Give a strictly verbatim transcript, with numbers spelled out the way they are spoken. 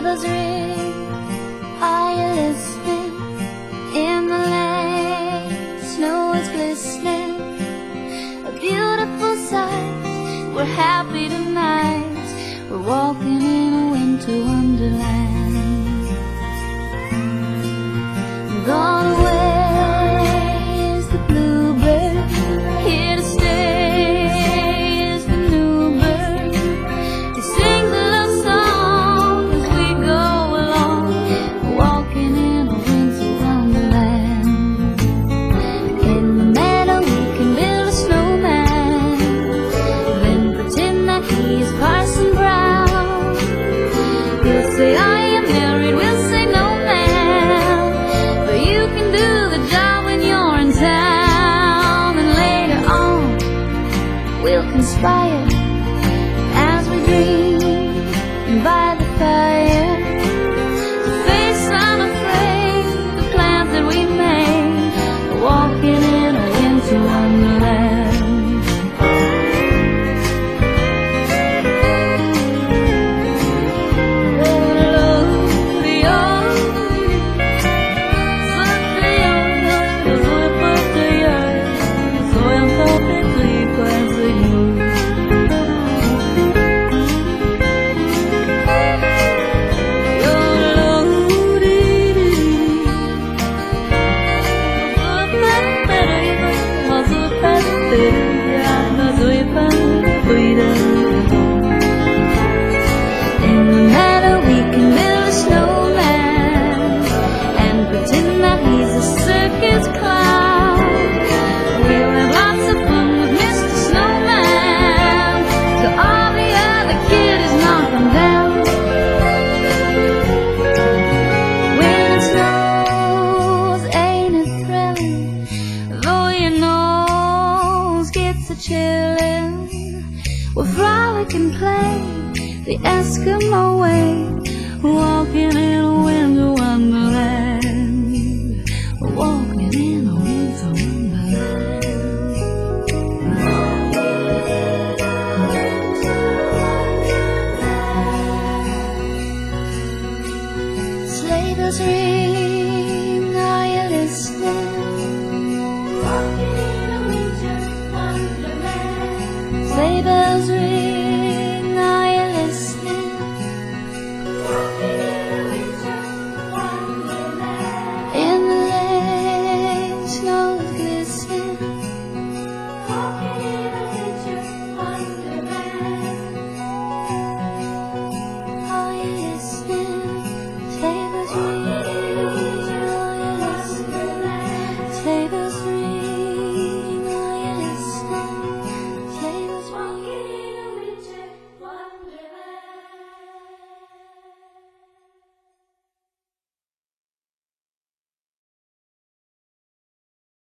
bells ring, are you listening? In the lane, snow is glistening, a beautiful sight. We're happy tonight, we're walking in a winter wonderland. Gone away is the bluebird, here to stay is the new bird. He sings a love song as we go along, walking in a winter wonderland. In the meadow we can build a snowman, then pretend that he's Parson Brown. He'll say I am married, we'll say no ma'am, but you can do the job when you're in town. And later on we'll conspire as we dream by the fire to face unafraid the plans that we made, walking in a winter wonderland. In the meadow we can build a snowman and pretend that he's a circus clown. We'll have lots of fun with Mister Snowman, till all the other kiddies knock him down. When it snows, ain't it thrilling, though your nose gets a chillin'. We'll frolic and play the Eskimo way, walking in a winter wonderland, walking in a winter wonderland. Sleigh bells ring, are you listening? Walking in a winter wonderland. Sleigh bells ring.